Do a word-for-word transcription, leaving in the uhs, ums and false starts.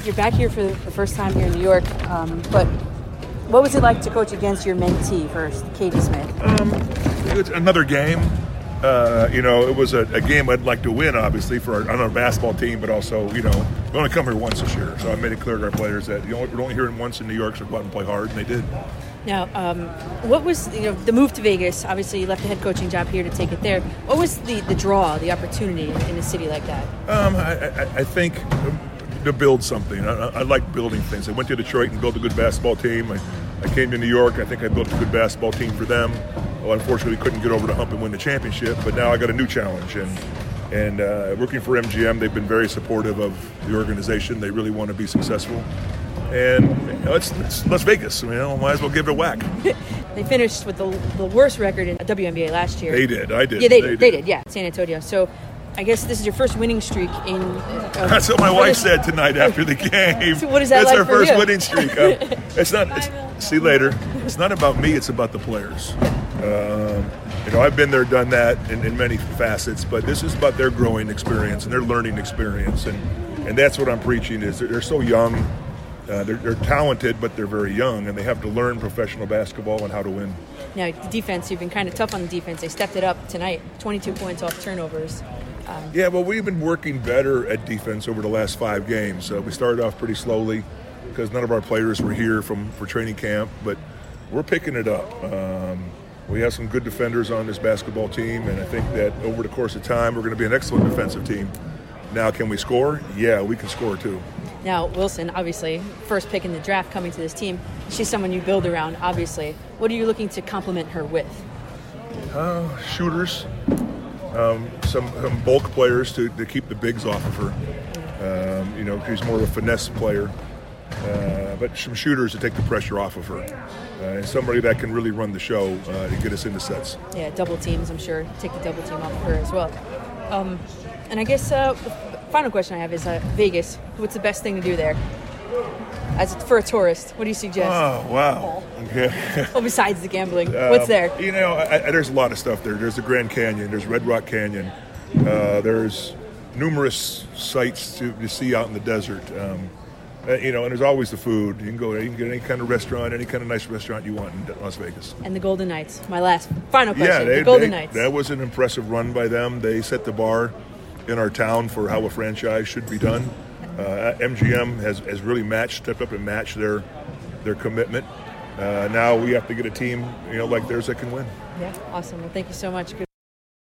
you're back here for the first time here in New York, um, but what was it like to coach against your mentee first, Katie Smith? Um, it was another game. Uh, you know, it was a, a game I'd like to win, obviously, for our, on our basketball team, but also, you know, we only come here once this year. So I made it clear to our players that you know, we're only here once in New York, so go out and play hard, and they did. Now, um, what was, you know, the move to Vegas? Obviously, you left the head coaching job here to take it there. What was the, the draw, the opportunity in, in a city like that? Um, I, I, I think to build something. I, I like building things. I went to Detroit and built a good basketball team. I, I came to New York. I think I built a good basketball team for them. Well, unfortunately, couldn't get over the hump and win the championship, but now I got a new challenge. And and uh, working for M G M, they've been very supportive of the organization. They really want to be successful. And you know, it's, it's Las Vegas. You know, might as well give it a whack. They finished with the, the worst record in W N B A last year. They did. I did. Yeah, they, they did. did. They did. Yeah, San Antonio. So I guess this is your first winning streak in. Uh, That's what my wife said tonight after the game. So what is that That's like our for first you? winning streak. Um, it's not. It's, see you later. It's not about me. It's about the players. Um, you know, I've been there, done that in, in many facets, but this is about their growing experience and their learning experience, and and that's what I'm preaching. Is they're, they're so young, uh, they're, they're talented, but they're very young, and they have to learn professional basketball and how to win. Now, the defense, you've been kind of tough on the defense. They stepped it up tonight, twenty-two points off turnovers. Um, yeah, well, we've been working better at defense over the last five games. Uh, we started off pretty slowly because none of our players were here from for training camp, but we're picking it up. Um, we have some good defenders on this basketball team, and I think that over the course of time, we're going to be an excellent defensive team. Now, can we score? Yeah, we can score too. Now, Wilson, obviously, first pick in the draft coming to this team. She's someone you build around, obviously. What are you looking to complement her with? Uh, shooters, um, some, some bulk players to, to keep the bigs off of her. Um, you know, she's more of a finesse player. Uh, but some shooters to take the pressure off of her. Uh, and somebody that can really run the show uh, to get us into sets. Yeah, double teams, I'm sure. Take the double team off of her as well. Um, and I guess uh, the final question I have is uh, Vegas. What's the best thing to do there? As for a tourist, what do you suggest? Oh, wow. Okay. Well, besides the gambling, um, what's there? You know, I, I, there's a lot of stuff there. There's the Grand Canyon. There's Red Rock Canyon. Uh, there's numerous sights to, to see out in the desert. Um, Uh, you know, and there's always the food. You can go, you can get any kind of restaurant, any kind of nice restaurant you want in Las Vegas. And the Golden Knights. My last, final question. Yeah, they, the Golden they, Knights. That was an impressive run by them. They set the bar in our town for how a franchise should be done. Uh, M G M has, has really matched, stepped up and matched their their commitment. Uh, now we have to get a team, you know, like theirs that can win. Yeah, awesome. Well, thank you so much. Good